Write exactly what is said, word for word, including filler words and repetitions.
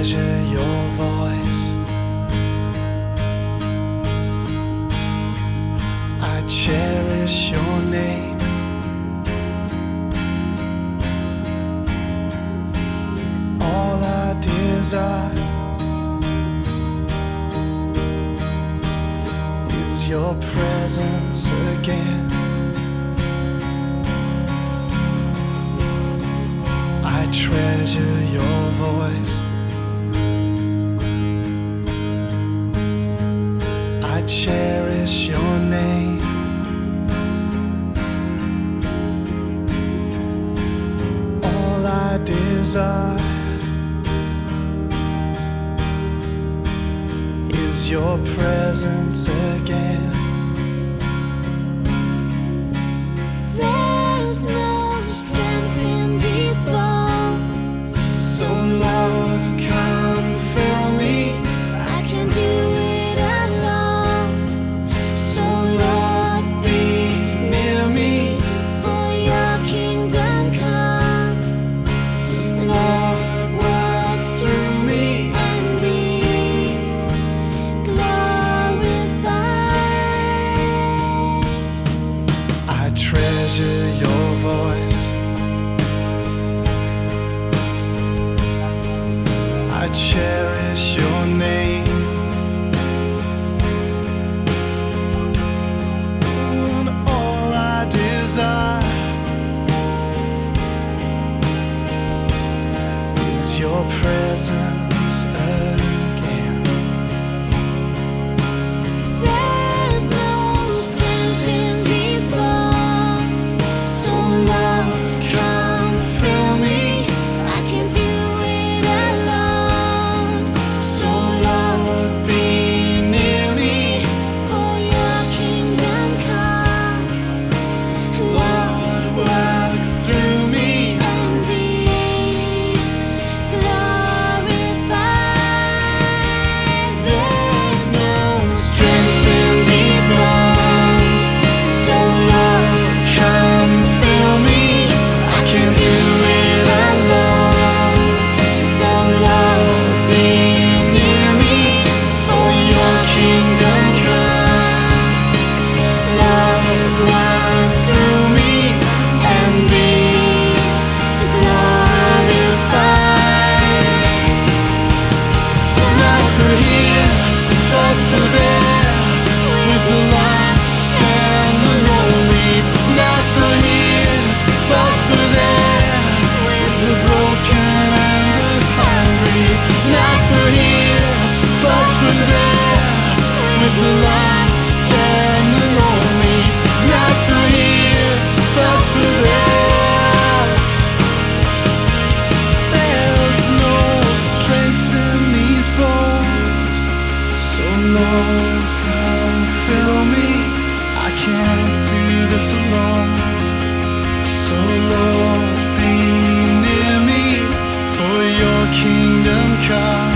treasure your voice. I cherish your name. All I desire is your presence again. I treasure your voice. I cherish your name. All I desire is your presence again. There's no strength in these bones, So Lord, come fill me. I can't do it alone. So Lord, be near me. For your kingdom come, Lord, work through me. and be glorified. I treasure your voice. I cherish your name. And all I desire is your presence again. There's no strength in these bones, So Lord, come fill me. I can't do it alone. So Lord, be near me. For your kingdom come, Lord, work through me. and be glorified. There's no strength in these bones. So Lord, come fill me. I can't do it alone. So Lord, be near me. For your kingdom come. Lord, work through me and be glorified. Not for here, but for there, with the lost and the lonely. Not for here, but for there, with the broken and the hungry. Not for here, but for there, with the lost and the lonely. Not for here, but for there. There's no strength in these bones. So Lord, come fill me. I can't do this alone. So Lord, be near me. For your kingdom come.